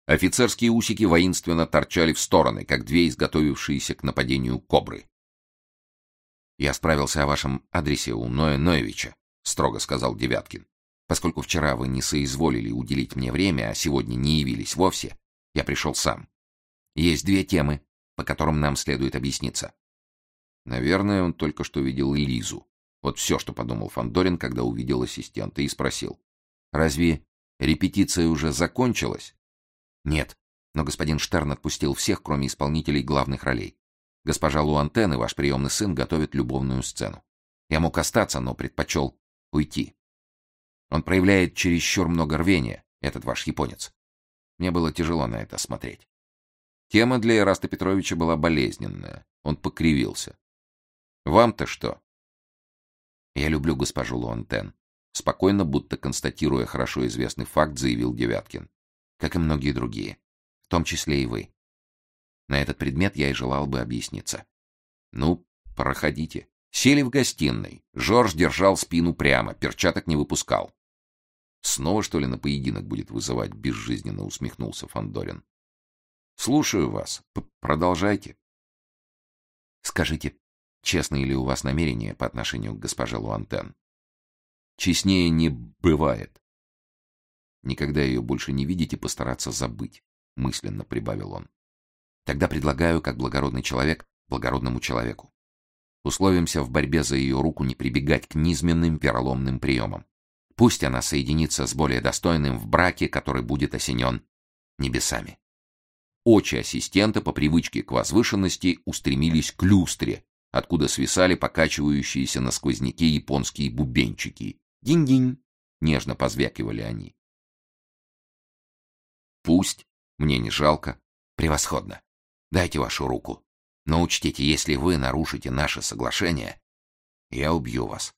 Офицерские усики воинственно торчали в стороны, как две изготовившиеся к нападению кобры. «Я справился о вашем адресе у Ноя Ноевича», — строго сказал Девяткин. «Поскольку вчера вы не соизволили уделить мне время, а сегодня не явились вовсе, я пришел сам. Есть две темы, по которым нам следует объясниться». Наверное, он только что видел Лизу. Вот все, что подумал Фандорин, когда увидел ассистента, и спросил: «Разве репетиция уже закончилась?» «Нет, но господин Штерн отпустил всех, кроме исполнителей главных ролей. Госпожа Луантен и ваш приемный сын готовят любовную сцену. Я мог остаться, но предпочел уйти. Он проявляет чересчур много рвения, этот ваш японец. Мне было тяжело на это смотреть». Тема для Ираста Петровича была болезненная. Он покривился. «Вам-то что?» «Я люблю госпожу Луантен», — спокойно, будто констатируя хорошо известный факт, заявил Девяткин. «Как и многие другие, в том числе и вы. На этот предмет я и желал бы объясниться». «Ну, проходите». Сели в гостиной. Жорж держал спину прямо, перчаток не выпускал. «Снова, что ли, на поединок будет вызывать?» — безжизненно усмехнулся Фандорин. «Слушаю вас. Продолжайте». «Скажите, честные ли у вас намерения по отношению к госпоже Луантен?» «Честнее не бывает». «Никогда ее больше не видите, постараться забыть», — мысленно прибавил он. «Тогда предлагаю, как благородный человек, благородному человеку. Условимся в борьбе за ее руку не прибегать к низменным вероломным приемам. Пусть она соединится с более достойным в браке, который будет осенен небесами». Очи ассистента по привычке к возвышенности устремились к люстре, откуда свисали покачивающиеся на сквозняке японские бубенчики. «Динь-динь!» — нежно позвякивали они. «Пусть. Мне не жалко. Превосходно. Дайте вашу руку. Но учтите, если вы нарушите наше соглашение, я убью вас».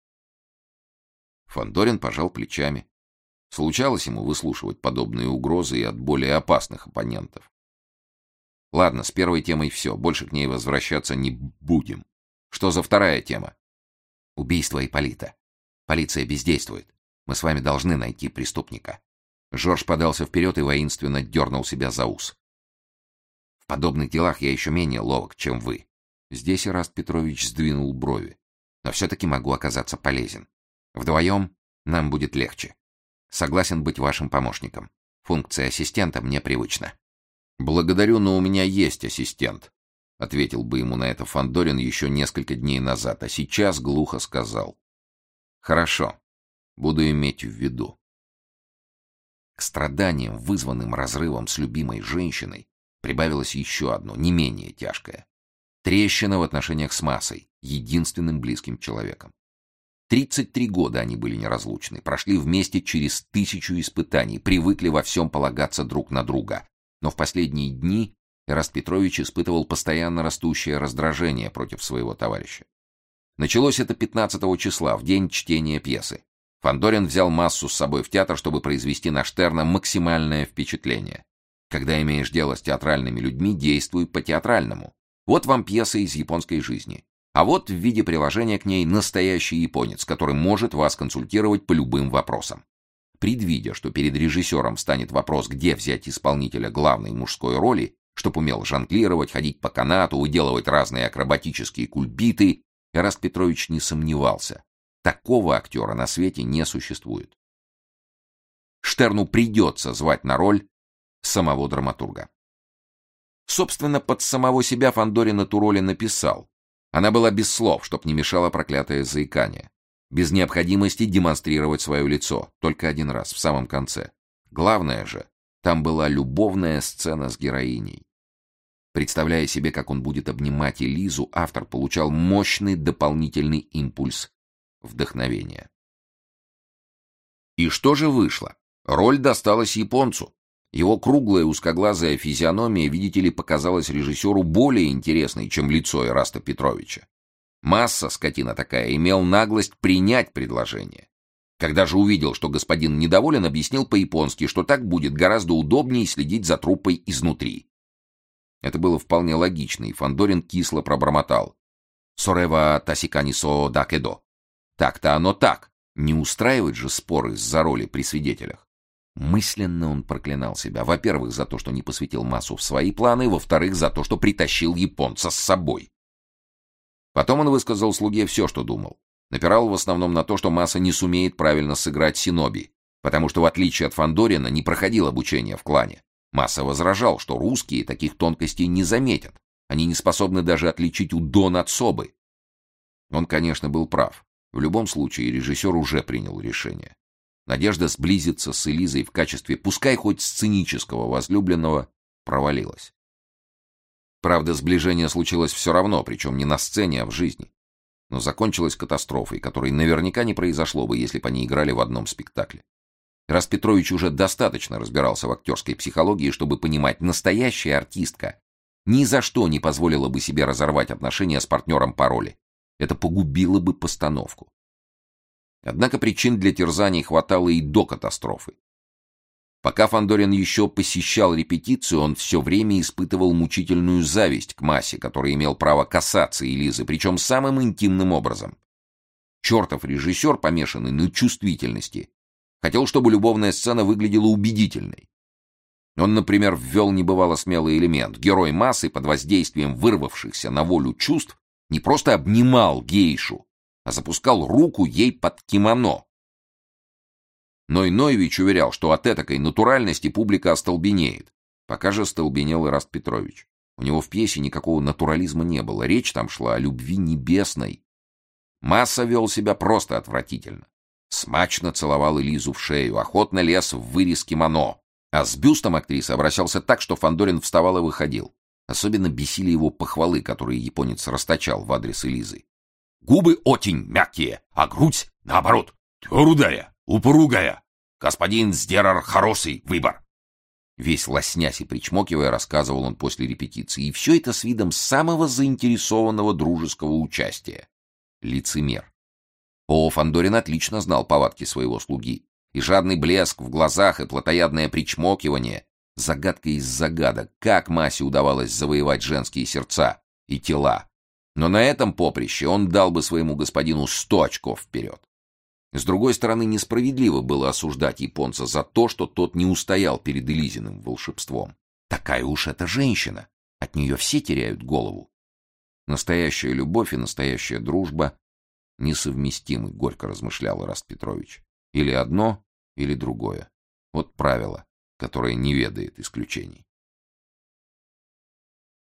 Фандорин пожал плечами. Случалось ему выслушивать подобные угрозы и от более опасных оппонентов. «Ладно, с первой темой все, больше к ней возвращаться не будем. Что за вторая тема?» «Убийство Ипполита. Полиция бездействует. Мы с вами должны найти преступника». Жорж подался вперед и воинственно дернул себя за ус. «В подобных делах я еще менее ловок, чем вы». Здесь Ираст Петрович сдвинул брови. «Но все-таки могу оказаться полезен. Вдвоем нам будет легче. Согласен быть вашим помощником. Функция ассистента мне привычна». «Благодарю, но у меня есть ассистент», — ответил бы ему на это Фандорин еще несколько дней назад, а сейчас глухо сказал: «Хорошо, буду иметь в виду». К страданиям, вызванным разрывом с любимой женщиной, прибавилось еще одно, не менее тяжкое: трещина в отношениях с массой, единственным близким человеком. 33 года они были неразлучны, прошли вместе через 1000 испытаний, привыкли во всем полагаться друг на друга. Но в последние дни Ираст Петрович испытывал постоянно растущее раздражение против своего товарища. Началось это 15 числа, в день чтения пьесы. Фандорин взял массу с собой в театр, чтобы произвести на Штерна максимальное впечатление. Когда имеешь дело с театральными людьми, действуй по-театральному. Вот вам пьеса из японской жизни. А вот в виде приложения к ней настоящий японец, который может вас консультировать по любым вопросам. Предвидя, что перед режиссером станет вопрос, где взять исполнителя главной мужской роли, чтоб умел жонглировать, ходить по канату, выделывать разные акробатические кульбиты, Ираст Петрович не сомневался. Такого актера на свете не существует. Штерну придется звать на роль самого драматурга. Собственно, под самого себя Фандорин эту роль и написал. Она была без слов, чтоб не мешало проклятое заикание. Без необходимости демонстрировать свое лицо, только один раз, в самом конце. Главное же, там была любовная сцена с героиней. Представляя себе, как он будет обнимать Элизу, автор получал мощный дополнительный импульс вдохновения. И что же вышло? Роль досталась японцу. Его круглая узкоглазая физиономия, видите ли, показалась режиссеру более интересной, чем лицо Ираста Петровича. Масса, скотина такая, имел наглость принять предложение. Когда же увидел, что господин недоволен, объяснил по-японски, что так будет гораздо удобнее следить за труппой изнутри. Это было вполне логично, и Фандорин кисло пробормотал: «Сорева тасиканисо дакедо». Так-то оно так. Не устраивать же споры из-за роли при свидетелях. Мысленно он проклинал себя. Во-первых, за то, что не посвятил Массу в свои планы, во-вторых, за то, что притащил японца с собой. Потом он высказал слуге все, что думал. Напирал в основном на то, что Масса не сумеет правильно сыграть синоби, потому что, в отличие от Фандорина, не проходил обучение в клане. Масса возражал, что русские таких тонкостей не заметят. Они не способны даже отличить удон от собы. Он, конечно, был прав. В любом случае, режиссер уже принял решение. Надежда сблизиться с Элизой в качестве, пускай хоть сценического возлюбленного, провалилась. Правда, сближение случилось все равно, причем не на сцене, а в жизни. Но закончилось катастрофой, которой наверняка не произошло бы, если бы они играли в одном спектакле. Раст Петрович уже достаточно разбирался в актерской психологии, чтобы понимать, настоящая артистка ни за что не позволила бы себе разорвать отношения с партнером по роли. Это погубило бы постановку. Однако причин для терзаний хватало и до катастрофы. Пока Фандорин еще посещал репетицию, он все время испытывал мучительную зависть к Массе, который имел право касаться Элизы, причем самым интимным образом. Чертов режиссер, помешанный на чувствительности, хотел, чтобы любовная сцена выглядела убедительной. Он, например, ввел небывало смелый элемент. Герой Массы под воздействием вырвавшихся на волю чувств не просто обнимал гейшу, а запускал руку ей под кимоно. Ной Ноевич уверял, что от этакой натуральности публика остолбенеет. Пока же остолбенел Ираст Петрович. У него в пьесе никакого натурализма не было. Речь там шла о любви небесной. Масса вел себя просто отвратительно. Смачно целовал Элизу в шею, охотно лез в вырез кимоно. А с бюстом актрисы обращался так, что Фандорин вставал и выходил. Особенно бесили его похвалы, которые японец расточал в адрес Элизы. «Губы очень мягкие, а грудь, наоборот, твердая, упругая. Господин сделал хороший выбор». Весь лоснясь и причмокивая, рассказывал он после репетиции. И все это с видом самого заинтересованного дружеского участия. Лицемер. Фандорин отлично знал повадки своего слуги. И жадный блеск в глазах, и плотоядное причмокивание. Загадка из загадок, как Массе удавалось завоевать женские сердца и тела. Но на этом поприще он дал бы своему господину 100 очков вперед. С другой стороны, несправедливо было осуждать японца за то, что тот не устоял перед Элизиным волшебством. Такая уж эта женщина. От нее все теряют голову. Настоящая любовь и настоящая дружба несовместимы, горько размышлял Ираст Петрович. Или одно, или другое. Вот правило, которое не ведает исключений.